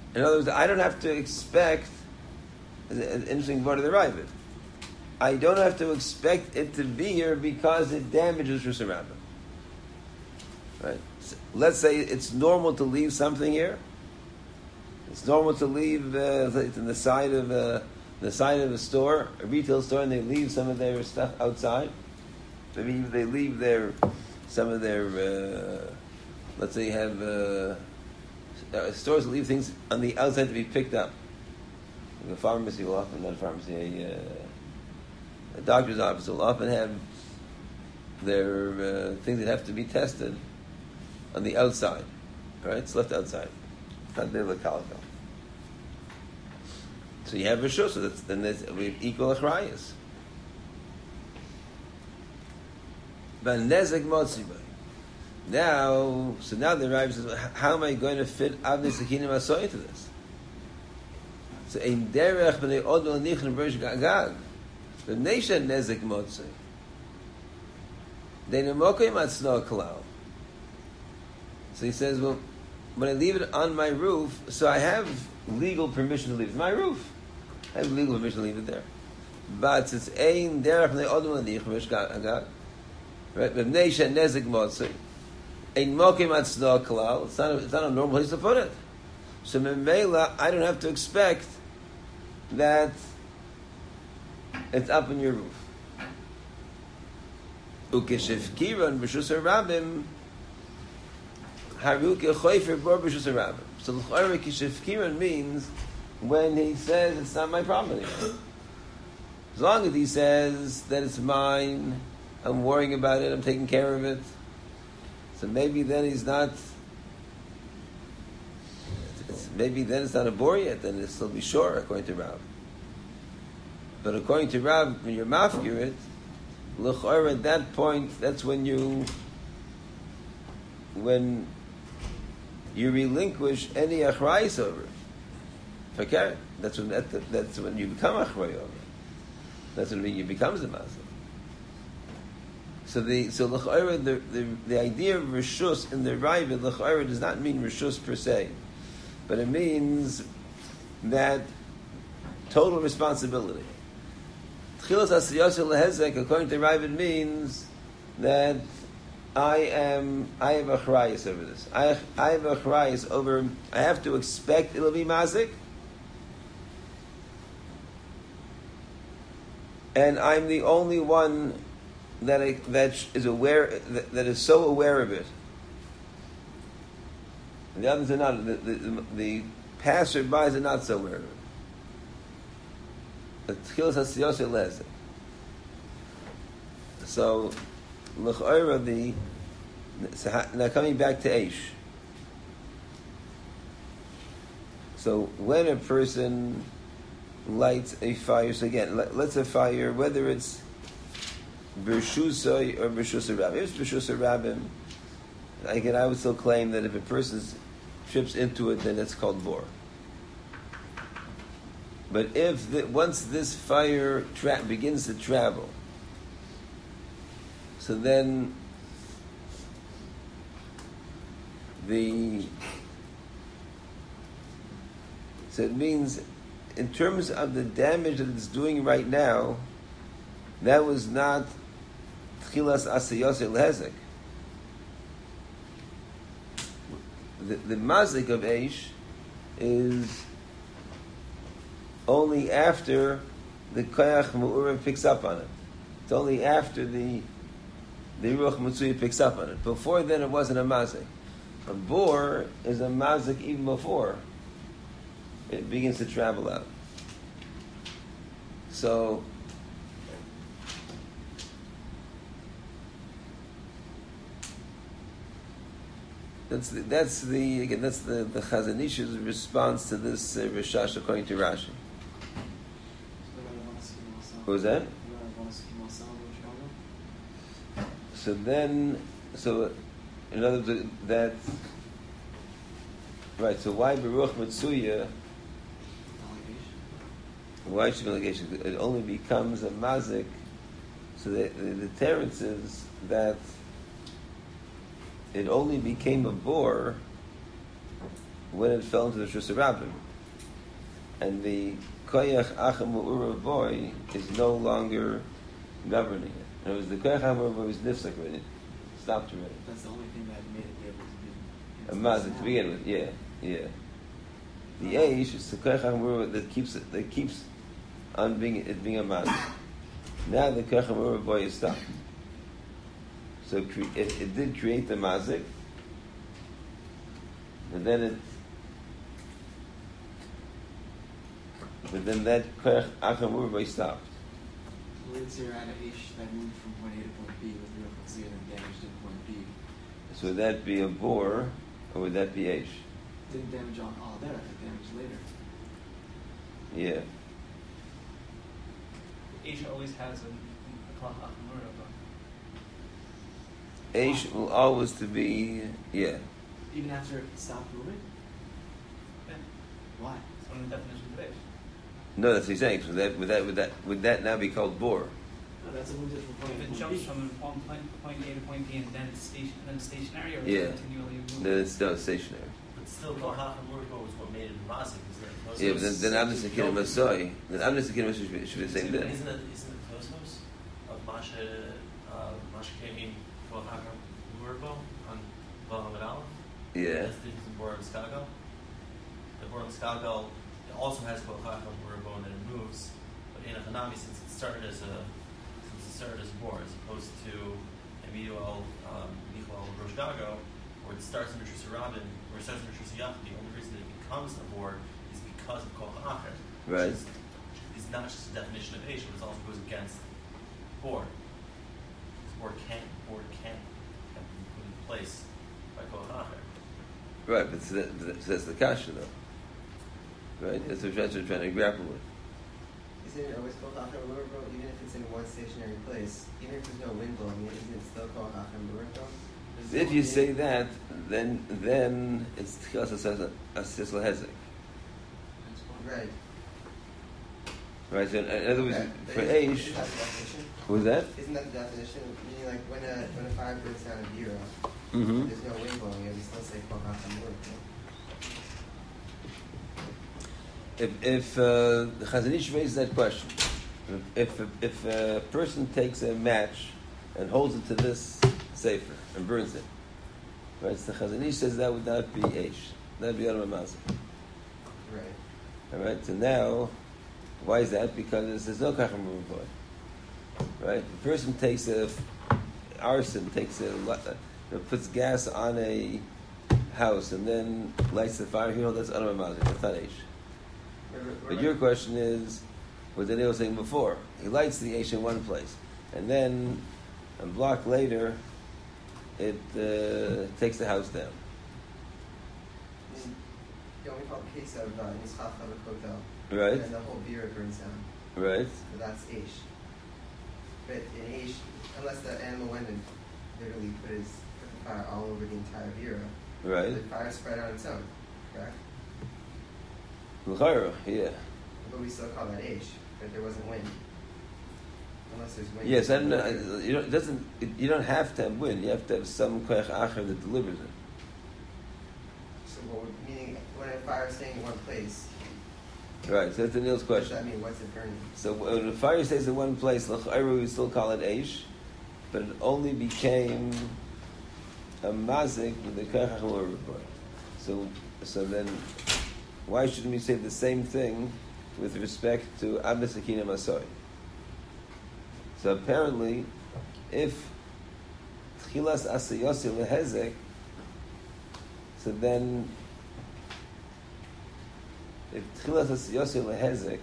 In other words, I don't have to expect. An interesting word of the Ravid. I don't have to expect it to be here because it damages Rishus Rabbim. Right? So let's say it's normal to leave something here. It's normal to leave uh, in the side of a, the side of a store, a retail store, and they leave some of their stuff outside. Maybe they leave their some of their. Uh, let's say you have uh, uh, stores that leave things on the outside to be picked up. A pharmacy will often, not a pharmacy, a, uh, a doctor's office will often have their uh, things that have to be tested on the outside. Right? It's left outside. It's not there like calico. So you have Rishus, so that's, then there's, we have equal achrayas. But nezek motzibay. Now, so now the Rabbi says, how am I going to fit Avnei Sekinim Asoy to this? So ein derech b'nei odol nichn b'rish gagag. The nation nezek motzei. They nemokim atzno kalal. So he says, well, when I leave it on my roof, so I have legal permission to leave it on my roof. I have legal permission to leave it there. But it's ein derech b'nei odol nichn b'rish gagag. Right? But nation nezek motzei. Ein mokim atzno kalal. It's not a, it's not a normal place to put it. So Memela, I don't have to expect that it's up on your roof. Ukeshiv kiran b'shus harabim haruke choifer bor b'shus harabim. So l'chayre keshiv kiran means when he says it's not my property. As long as he says that it's mine, I'm worrying about it, I'm taking care of it. So maybe then he's not. Maybe then it's not a bor yet, then it'll still be sure, according to Rav. But according to Rav, when you're mafkir it, l'chor at that point, that's when you, when you relinquish any achrayis over it. Okay? That's when, that, that's when you become achrayis over it. That's when you becomes a mazel. So the so l'chor, the, the the idea of rishus in the Ravid, l'chor does not mean rishus per se. But it means that total responsibility. Tchilas asiyos lehezek, according to Ravid, means that I am I have a achrayus over this. I I have a achrayus over. I have to expect it'll be mazik, and I'm the only one that I, that is aware that, that is so aware of it. And the others are not. The, the, the passerbys are not so aware of it. The tchilas hasiyos lehezek. So, l'chayra the so now coming back to Eish. So when a person lights a fire, so again, let, let's a fire, whether it's b'rshusay or b'rshus harabim. If it's b'rshus harabim, again, I would still claim that if a person trips into it, then it's called bor. But if the, once this fire tra- begins to travel, so then the so it means in terms of the damage that it's doing right now, that was not tchilas asiyos lehezek. The, the mazik of Eish is only after the koyach mu'urav picks up on it. It's only after the the ruach mitzuya picks up on it. Before then, it wasn't a mazik. A bor is a mazik even before it begins to travel out. So that's the, that's the again that's the the Chazon Ish's response to this uh, Rishash according to Rashi. What was that? So then, so in other words, that right. So why Baruch Mitzuya? Why should be allegation? It only becomes a mazik. So the the, the teretz is that it only became a bor when it fell into the Shus Rabbim. And the Koyach Acham Ura boy is no longer governing it. And it was the Koyach Acham Ura boy was nifsek already. It stopped already. That's the only thing that made it be able to be. A mazik to begin with, yeah, yeah. The Eish is the Koyach Acham Ura that keeps it, that keeps on being it being a mazik. Now the Koyach Acham Ura boy is stopped. So cre- it, it did create the mazik, but then it, but then that Koyach Acham Ura boy stopped. Let's say you're at a ish that moved from point A to point B with real Chatzir and damaged in point B. So would that be a bore, or would that be Eish? Didn't damage on all there, it damaged later. Yeah. Asia always has a, a Koach Achmura, but Eish will always to be, yeah. Even after it stopped moving? yeah, Why? it's one of the definitions of Asia. No, that's what he's saying. So that would that would that would that now be called bore? No, that's a move from point If A it to jumps point B. from one point, point A to point B and then it's station, then it's stationary, or Yeah. it's continually moving. Then it's no stationary. But still, Kochach and Murko was what made it mazik. Is Yeah, but then then Amnes and Kinim Masoi, then Amnes and Kinim should be should be the same Isn't thing. it, isn't it Tosfos of Masha, uh, Masha Kemi, Kochach and Murko on Vahamad Aleph? Yeah. That's the difference in Bor and Skago. The Bor and Skago also has Kochach and Murko and then it moves. But in a Hanami, since it started as a since it started as Bor, as opposed to Emmanuel, um, Michal Rosh Gago, where it starts in Rishus Rabin, where it starts in Rishus Yachid, the only reason that it becomes a Bor is because of Koch Acher. Right. Which is, is not just a definition of Eish, but it also goes against Bor. Bor can't, Bor can't have been put in place by Koch Acher. Right, but so that, so that's the kasha though. Right, that's what we're trying to grapple with. Isn't it always called Acham Murko, even if it's in one stationary place? Even if there's no wind blowing it, isn't it still called Acham Murko? If you say that, then then it's Tchilas Asisla Hezek. Right. Right. So in other words, Okay. for But Eish, isn't that the definition? what was that? Isn't that the definition? Meaning, like when a when a fire burns down a bureau, Mm-hmm. there's no wind blowing it, we still say called Acham Murko. If if uh, the Chazon Ish raises that question, if if, if a person takes a match and holds it to this sefer and burns it, right? So the Chazon Ish says that would not be Eish. That would be Adam Mazik. Right. All right. So now, why is that? Because there's no Kacham boy. Right. The person takes a arson, takes a li- uh, puts gas on a house and then lights the fire. You know that's Adam Mazik. That's not Eish. But your question is, what Daniel was saying before. He lights the Eish in one place, and then a block later, it uh, takes the house down. I mean, you only call the case of uh, Nishaf Kotel, Right? and the whole bureau burns down. Right? So that's Aish. But in Aish, unless the animal went and literally put his put the fire all over the entire bureau, Right? the fire spread on its own, correct? L'chayra, yeah. But we still call that Aish, but there wasn't wind. Unless there's wind. Yes, I don't know. I- You don't, it doesn't. It, you don't have to have wind. You have to have some koach acher that delivers it. So what would, meaning when a fire is staying in one place, Right. So that's Daniel's what does question. that mean? What's it burning? So when the fire stays in one place, l'chayra we still call it eish, but it only became a mazik with the koach acher report. So, so then, why shouldn't we say the same thing with respect to Abnes Akina Masoi? So apparently, if Tchilas Asayosi Lehezek, so then, if Tchilas Asayosi Lehezek,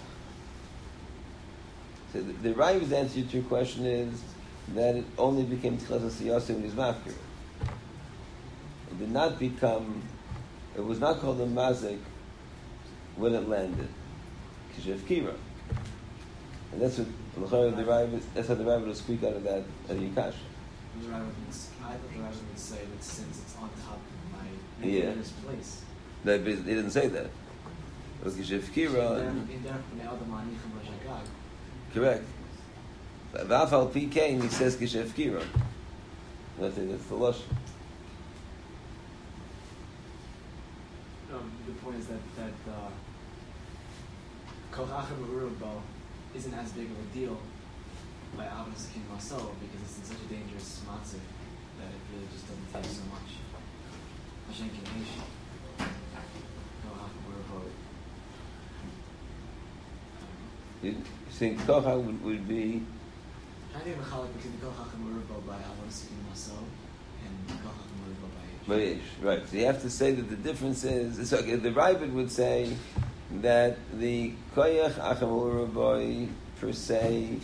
so the, the right answer to your question is that it only became Tchilas Asayosi when he's mafkir. It did not become, it was not called a mazik when it landed. Kishev Kira. And that's what the Rabbi, that's how the Rabbi will speak out of that at Yikash. The rabbi would s- I thought the rabbi would say that since it's on top of my Yeah. in this place. That, he didn't say that. It was Kishev Kira. and- In derech b'nei adam ha'anichim b'shagag. Correct. V'afal P Kain, he says Kishev Kira. I think that's the Lashon. point is that that uh, Kochachem Urubo isn't as big of a deal by Avos Sakin Maso because it's in such a dangerous matzah that it really just doesn't take so much. Hashem Kinesh. Kochachem Urubo. You think Kocha would, would be I think the chalak between Kochachem Urubo by Avos Sakin Maso and Kochachem Urubo by by Ish, right? So you have to say that the difference is. So the Ravid would say that the Koyach Acham Uruboy per se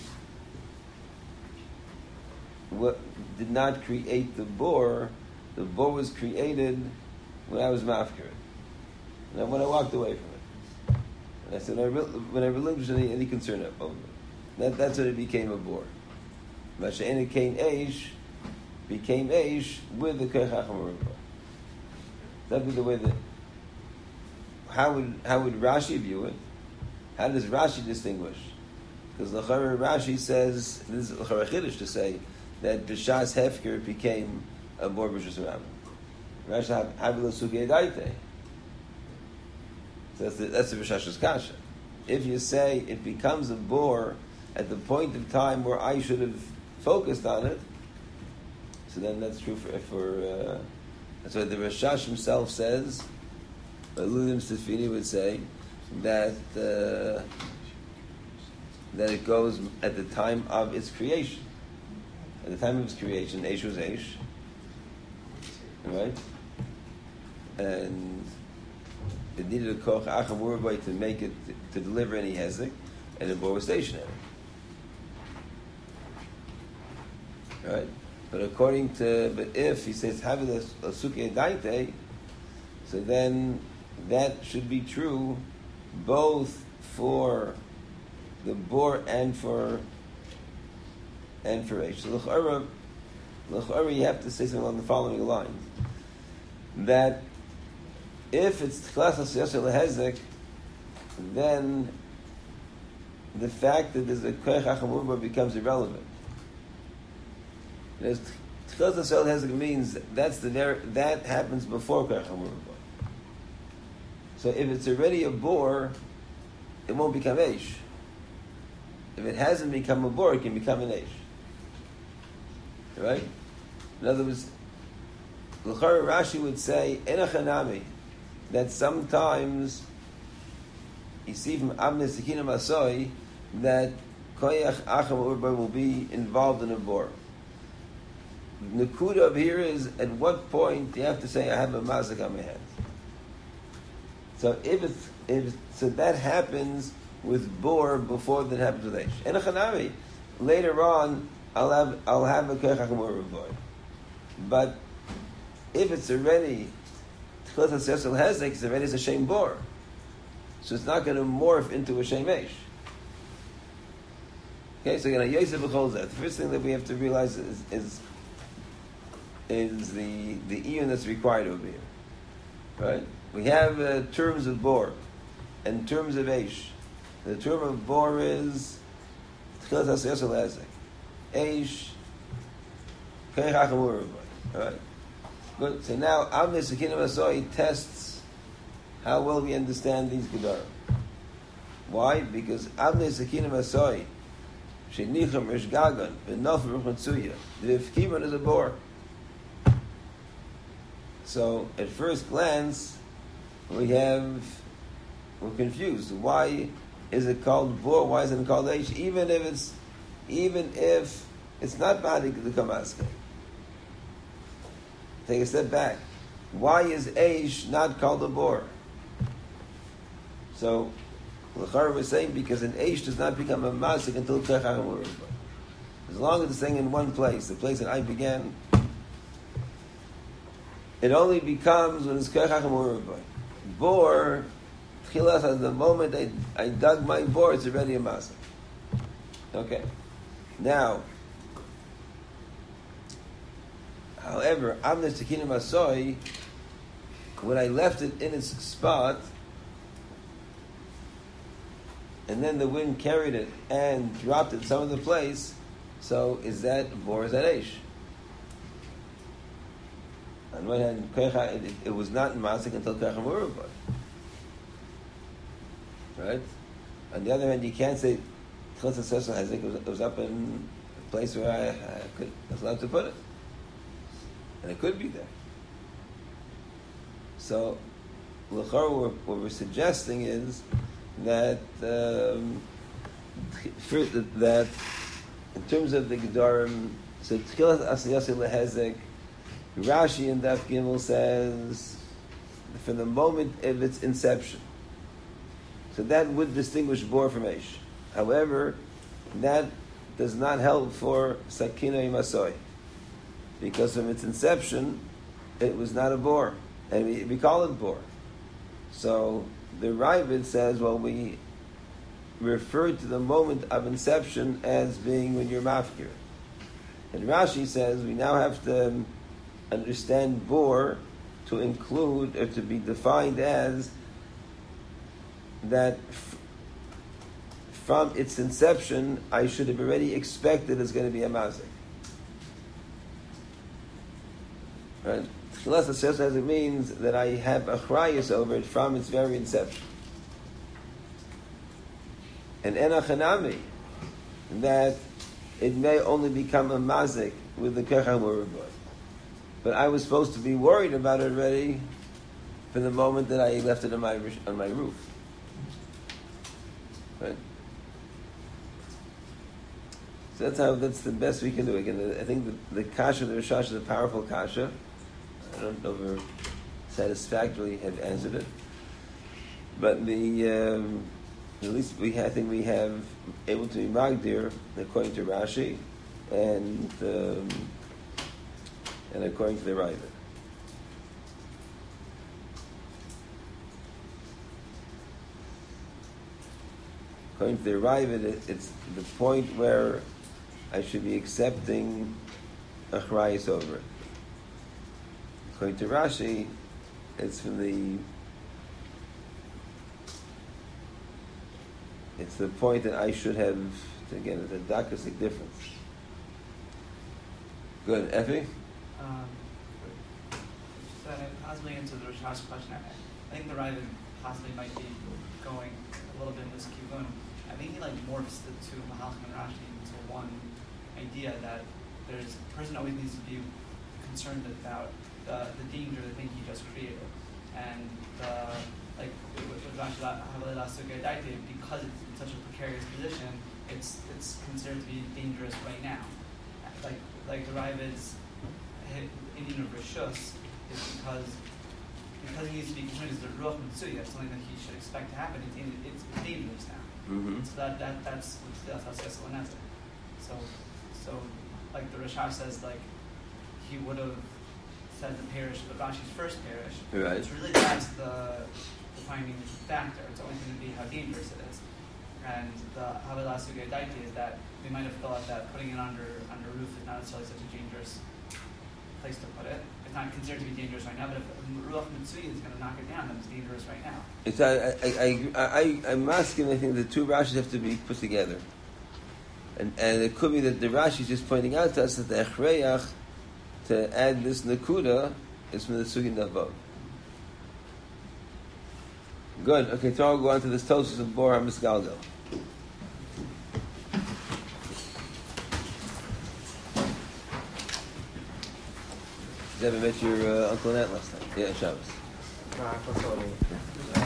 what, did not create the bor. The bor was created when I was mafkir. And when I walked away from it. And I said, I re- when I relinquished any, any concern over it. That, that's when it became a bor. Masha'ena Kain Eish became Eish with the Koyach Acham Uruboy. That would be the way that. How would how would Rashi view it? How does Rashi distinguish? Because L'chara Rashi says this is L'chara Chiddush to say that B'shas Hefker became a bor b'shus Rabbah. Rashi Havila Sugei Daite. So that's the that's the B'shash's kasha. If you say it becomes a bor at the point of time where I should have focused on it, so then that's true for for. Uh, that's what the Rashash himself says. Ludim Sifini would say that uh, that it goes at the time of its creation. At the time of its creation, Eish was Eish, right? And it needed a koch acham urubai to make it to, to deliver any hezek, and the bor was stationary, right? But according to, but if he says have it a sukkah daite, so then that should be true both for the bor and for and for H. So l'chara, l'chara, you have to say something along the following lines: that if it's tchilas asiyos lehezek, then the fact that there's a koyach acham uruba becomes irrelevant. Tchilas asiyos lehezek means that's the ver- that happens before koyach acham uruba. So if it's already a bor, it won't become Eish. If it hasn't become a bor, it can become an Eish. Right? In other words, L'chara Rashi would say, Enachanami, that sometimes you see from Abnei Sekina Masoi that Koyach Acham Urba will be involved in a bor. The Nakuda of here is, at what point do you have to say, I have a mazik on my hands? So if it's, if so that happens with bor before that happens with Eish. Enachanami, later on, I'll have I'll have a koyach acham uruboy. But if it's already tchilas asiyos hezek, it's already a shem bor, so it's not going to morph into a shem Eish. Okay, so again, Yosef b'chol zeh. The first thing that we have to realize is is, is the the iyun that's required over here, right? We have uh, terms of bor and terms of Eish. The term of bor is tchilas asiyos hezek. Eish koyach acham uruboy. All right. Good. So now Avnei Sekina Masoi tests how well we understand these gedarim. Why? Because Avnei Sekina Masoi shenicham rish gagon v'nof ruchatzuya the v'kivan is a bor. So at first glance, we have we're confused. Why is it called bor? Why isn't it called Eish? Even if it's even if it's not badik the kamaske. Take a step back. Why is Eish not called a bor? So l'chara was saying because an Eish does not become a masik until koyach acham uruba. As long as it's staying in one place, the place that I began, it only becomes when it's koyach acham uruba. Bor, tchilas, at the moment I, I dug my bor, it's already a masik. Okay. Now, however, Avnei Sekina Masoi, when I left it in its spot, and then the wind carried it and dropped it some other place, so is that bor, is that Eish? On one hand, it, it was not in Masik until Koyach Uruba. right? On the other hand, you can't say Tchilas HaSesel Hezek was, was up in a place where I, I could I was allowed to put it, and it could be there. So, l'chor, what we're suggesting is that um, that in terms of the Gedarim, so Tchilas Asiyasi Lehezek, Rashi in Daf Gimel says from the moment of its inception. So that would distinguish bor from eish. However, that does not help for Sakina Imasoi, because from its inception, it was not a bor, and we, we call it bor. So the Ravid says, well, we refer to the moment of inception as being when you're mafkir. And Rashi says we now have to understand bor to include or to be defined as that f- from its inception I should have already expected it's going to be a mazik. Right? Tchilas HaSesel as it means that I have achrayus over it from its very inception. And enachanami, that it may only become a mazik with the kecham or rebut. But I was supposed to be worried about it already from the moment that I left it on my on my roof. Right? So that's how that's the best we can do. Again, I think the, the kasha, the Rishash is a powerful kasha. I don't know if we satisfactorily have answered it, but the um, at least we I think we have able to be magdir according to Rashi and um, and according to the Ravid. According to the Ravid, it, it's the point where I should be accepting achrayus over it. According to Rashi, it's from the it's the point that I should have. Again, it's a dakasik difference. Good, Effie. Um, so possibly into the Rishash's question, I, I think the Ravid possibly might be going a little bit in this kivun. I think he like morphs the two Mahalchim and Rashi into one idea that there's a person always needs to be concerned about the, the danger, the thing he just created, and the like with Rashi because it's in such a precarious position, it's it's considered to be dangerous right now. Like like the Ravid's Indian of Rishus is because because he needs to be concerned is the Ruach Mitsuya, something that he should expect to happen. It's, it's dangerous now. Mm-hmm. So that, that that's that's how Sesel and Ezek. So so like the Rishash says, like he would have said the parish, the Rashi's first parish. Right. It's really that's the defining factor. It's only going to be how dangerous it is. And the Havila Sugya Daiti is that we might have thought that putting it under under roof is not necessarily such a dangerous place to put it. It's not considered to be dangerous right now, but if Ruach Mitzui is going to knock it down, then it's dangerous right now. It's I I I, I I'm asking. I think the two Rashis have to be put together, and and it could be that the Rashi is just pointing out to us that the Echreyach to add this Nakuda is from the Sugin Davod. Good. Okay, tomorrow we'll go on to this Tosus of Bor HaMisgalgal. Did you ever met your uh, Uncle Nat last time? Yeah, Shabbos. No, I thought so.